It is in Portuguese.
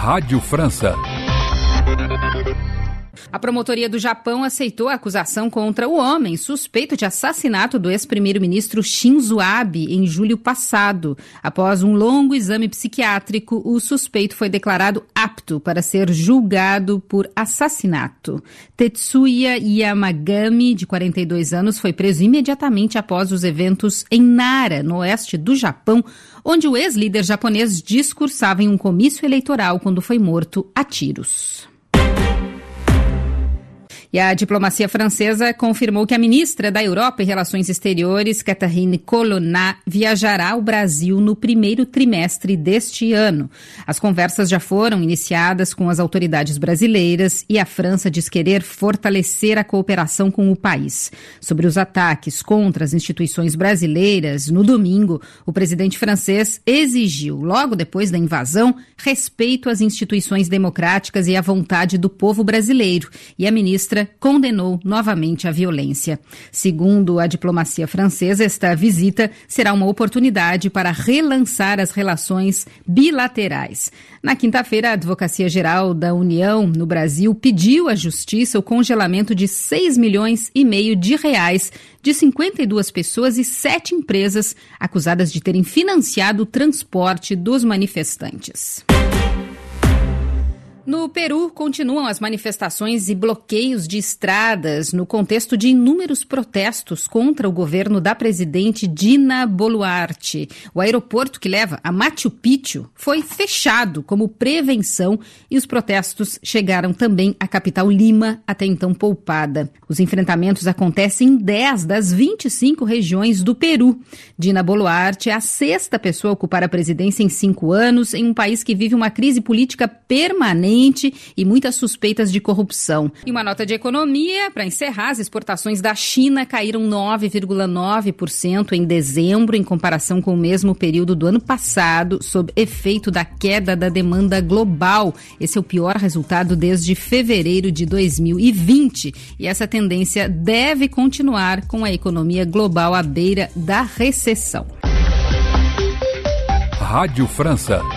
Rádio França. A promotoria do Japão aceitou a acusação contra o homem suspeito de assassinato do ex-primeiro-ministro Shinzo Abe em julho passado. Após um longo exame psiquiátrico, o suspeito foi declarado apto para ser julgado por assassinato. Tetsuya Yamagami, de 42 anos, foi preso imediatamente após os eventos em Nara, no oeste do Japão, onde o ex-líder japonês discursava em um comício eleitoral quando foi morto a tiros. E a diplomacia francesa confirmou que a ministra da Europa e Relações Exteriores, Catherine Colonna, viajará ao Brasil no primeiro trimestre deste ano. As conversas já foram iniciadas com as autoridades brasileiras e a França diz querer fortalecer a cooperação com o país. Sobre os ataques contra as instituições brasileiras, no domingo, o presidente francês exigiu, logo depois da invasão, respeito às instituições democráticas e à vontade do povo brasileiro. E a ministra condenou novamente a violência. Segundo a diplomacia francesa, esta visita será uma oportunidade para relançar as relações bilaterais. Na quinta-feira, a Advocacia Geral da União, no Brasil, pediu à Justiça o congelamento de 6,5 milhões de reais de 52 pessoas e 7 empresas acusadas de terem financiado o transporte dos manifestantes. No Peru, continuam as manifestações e bloqueios de estradas no contexto de inúmeros protestos contra o governo da presidente Dina Boluarte. O aeroporto que leva a Machu Picchu foi fechado como prevenção e os protestos chegaram também à capital Lima, até então poupada. Os enfrentamentos acontecem em 10 das 25 regiões do Peru. Dina Boluarte é a 6ª pessoa a ocupar a presidência em 5 anos, em um país que vive uma crise política permanente e muitas suspeitas de corrupção. E uma nota de economia, para encerrar, as exportações da China caíram 9,9% em dezembro, em comparação com o mesmo período do ano passado, sob efeito da queda da demanda global. Esse é o pior resultado desde fevereiro de 2020. E essa tendência deve continuar com a economia global à beira da recessão. Rádio França.